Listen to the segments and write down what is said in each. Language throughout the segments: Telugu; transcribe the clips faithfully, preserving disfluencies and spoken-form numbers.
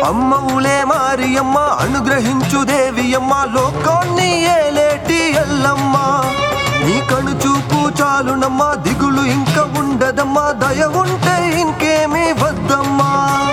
అమ్మవులే మారియమ్మ అనుగ్రహించు దేవియమ్మ లోకాన్ని ఏలేటి ఎల్లమ్మ నీ కను చూపు చాలునమ్మా దిగులు ఇంక ఉండదమ్మా దయ ఉంటే ఇంకేమీ వద్దమ్మా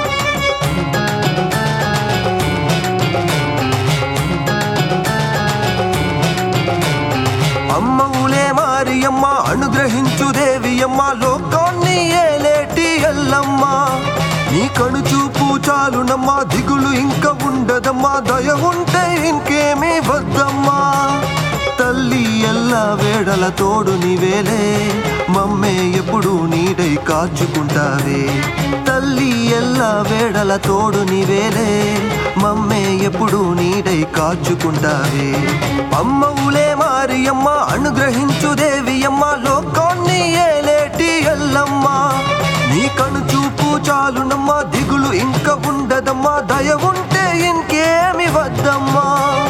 అమ్మవులే మారియమ్మ అనుగ్రహించు దేవియమ్మ లోకాన్ని ఏలేటి ఎల్లమ్మ నీ కను చూపు చాలునమ్మా దిగులు ఇంక ఉండదమ్మా దయ ఉంటే ఇంకేమీ వద్దమ్మా తల్లి ఎల్లా వేడల తోడు నీవేలే మమ్మే ఎప్పుడు నీడై కాచుకుంటావే తల్లి ఎల్లా వేడల తోడు నీవేలే మమ్మే ఎప్పుడు నీడై కాచుకుంటావే అమ్మవులే మారియమ్మ అనుగ్రహించు దేవియమ్మ లోకాన్ని ఏలేటి ఎల్లమ్మ నీ కను చూపు చాలునమ్మా దిగులు ఇంక ఉండదమ్మా దయ ఉంటే ఇంకేమి వద్దమ్మా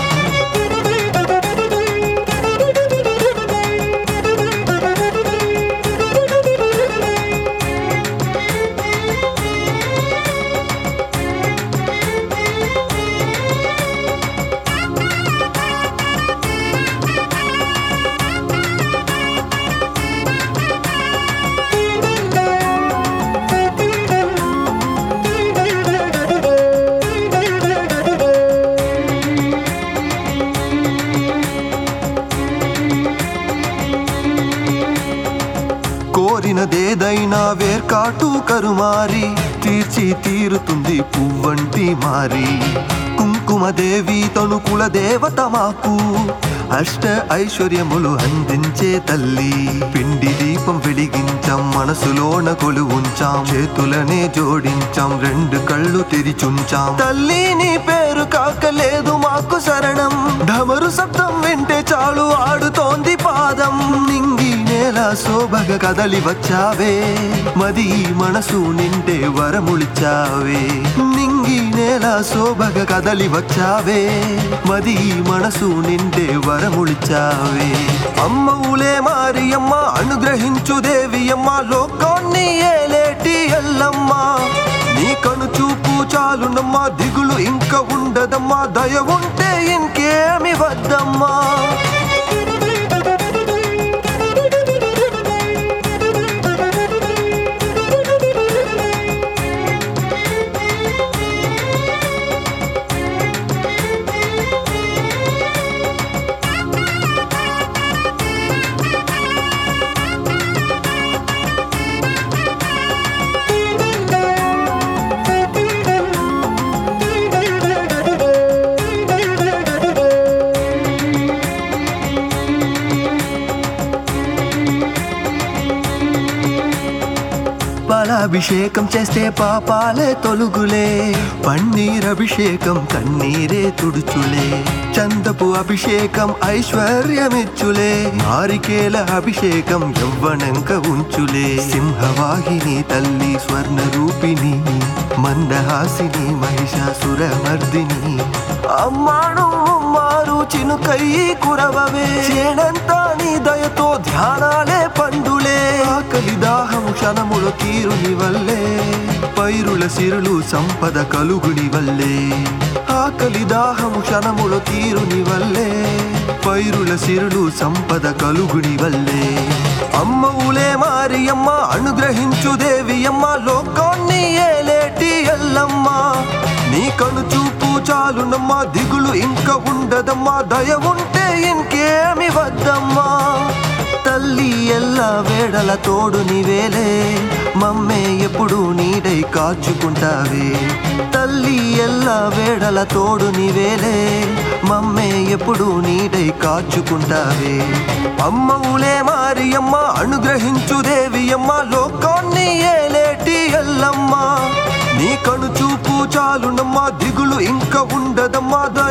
కోరినదేదైనా వేర్కాటు కరుమారి తీర్చి తీరుతుంది పువ్వంటి మారి కుంకుమదేవి తణుకుల దేవత మాకు అష్ట ఐశ్వర్యములు అందించే తల్లి పిండి దీపం వెలిగించాం మనసులోన కొలువుంచాం చేతులనే జోడించాం రెండు కళ్ళు తెరిచుంచాం తల్లి నీ పేరు కాకలేదు మాకు శరణం ఢమరు శబ్దం వింటే చాలు ఆడుతోంది పాదం నింగి నేల శోభగ కదలి వచ్చావే మది మనసు నిండే వరములిచ్చావే నింగి నేల శోభగ కదలి వచ్చావే మది మనసు నిండే వరములిచ్చావే అమ్మవులే మారియమ్మ అనుగ్రహించు దేవియమ్మ లోకాన్ని ఏలేటి ఎల్లమ్మ నీ కను చూపు చాలునమ్మా దిగులు ఇంక ఉండదమ్మా దయ ఉంటే ఇంకేమి వద్దమ్మా పాలాభిషేకం చేస్తే పాపాలే తొలుగులే పన్నీరభిషేకం కన్నీరే తుడుచులే చందపు అభిషేకం ఐశ్వర్యమిచ్చులే నారికేల అభిషేకం యవ్వనంక ఉంచులే సింహవాహిని తల్లి స్వర్ణ రూపిణి మందహాసిని మహిషాసురమర్దిని అమ్మాను మారు చినుకయ్యి కురవవే చేనంతా నీ దయతో ధ్యానాలే పండులే ఆకలి దాహం క్షణములు తీరుని వల్లే పైరుల సిరులు సంపద కలుగుని వల్లే ఆకలి దాహం క్షణములు తీరుని వల్లే పైరుల సిరులు సంపద కలుగుని వల్లే అమ్మవులే మారియమ్మ అనుగ్రహించు దేవియమ్మ లోకాన్ని ఏలేటి ఎల్లమ్మ నీ కను చూపు చాలునమ్మా దిగులు ఇంక ఉండదమ్మా దయ ఉంటే ఇంకేమి వద్దమ్మా తల్లి ఎల్లా వేడల తోడు నీవేలే మమ్మే ఎప్పుడు నీడై కాచుకుంటావే తల్లి ఎల్లా వేడల తోడు నీవేలే మమ్మే ఎప్పుడు నీడై కాచుకుంటావే అమ్మవులే మారియమ్మ అనుగ్రహించు దేవియమ్మ లోకాన్ని ఏలేటి ఎల్లమ్మ నీ కను చూపు చాలునమ్మా దిగులు ఇంక ఉండదమ్మా